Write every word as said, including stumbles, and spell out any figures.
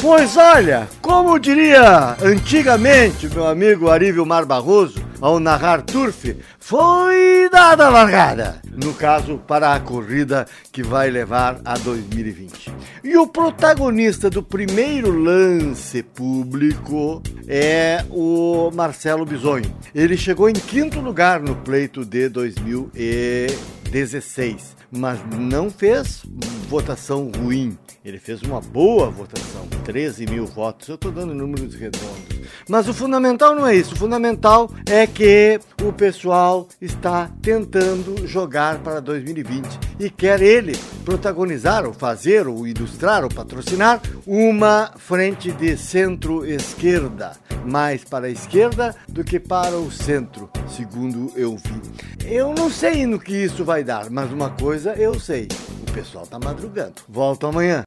Pois olha, como diria antigamente meu amigo Arível Mar Barroso, ao narrar Turf, foi dada a largada. No caso, para a corrida que vai levar a dois mil e vinte. E o protagonista do primeiro lance público é o Marcelo Bisonho. Ele chegou em quinto lugar no pleito de dois mil e dezesseis, mas não fez votação ruim. Ele fez uma boa votação, treze mil votos. Eu estou dando números redondos. Mas o fundamental não é isso. O fundamental é que o pessoal está tentando jogar para dois mil e vinte e quer ele protagonizar, ou fazer, ou ilustrar, ou patrocinar uma frente de centro-esquerda, mais para a esquerda do que para o centro, segundo eu vi. Eu não sei no que isso vai dar, mas uma coisa eu sei. O pessoal está madrugando. Volto amanhã.